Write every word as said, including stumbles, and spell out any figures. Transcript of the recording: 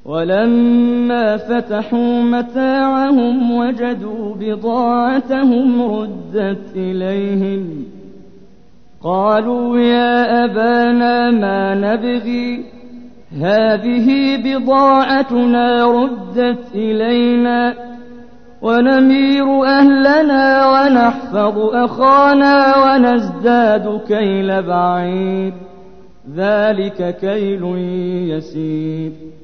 ولما فتحوا متاعهم وجدوا بضاعتهم ردت إليهم قالوا يا أبانا ما نبغي هذه بضاعتنا ردت إلينا ونمير أهلنا ونحفظ أخانا ونزداد كيل بعير ذلك كيل يسير